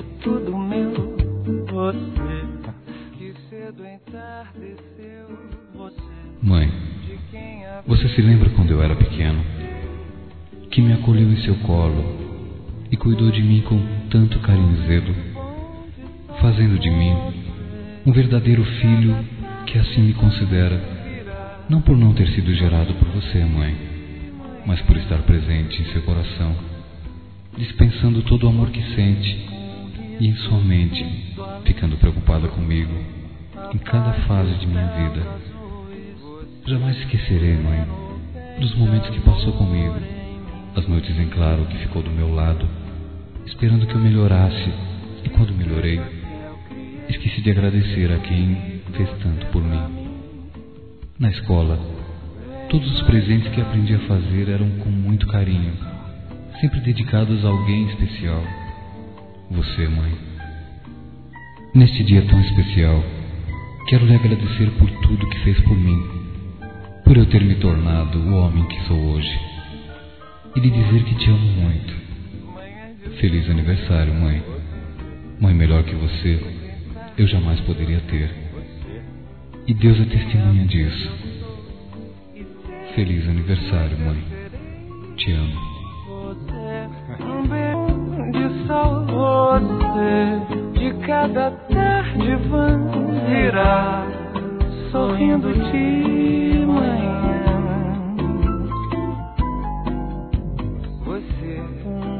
tudo meu. Você que cedo entardeceu. Mãe, você se lembra quando eu era pequeno? Que me acolheu em seu colo e cuidou de mim com tanto carinho e zelo, fazendo de mim um verdadeiro filho que assim me considera, não por não ter sido gerado por você, mãe, mas por estar presente em seu coração, dispensando todo o amor que sente e em sua mente, ficando preocupada comigo em cada fase de minha vida. Jamais esquecerei, mãe, dos momentos que passou comigo, as noites em claro que ficou do meu lado, esperando que eu melhorasse, e quando melhorei, esqueci de agradecer a quem fez tanto por mim. Na escola, todos os presentes que aprendi a fazer eram com muito carinho, sempre dedicados a alguém especial. Você, mãe. Neste dia tão especial, quero lhe agradecer por tudo que fez por mim, por eu ter me tornado o homem que sou hoje, e lhe dizer que te amo muito. Feliz aniversário, mãe. Mãe melhor que você, eu jamais poderia ter. E Deus é testemunha disso. Feliz aniversário, mãe. Te amo. Um beijo de sol, você de cada tarde virá sorrindo de manhã. Você